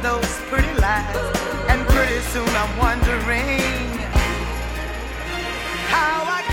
those pretty lies, and pretty soon I'm wondering how I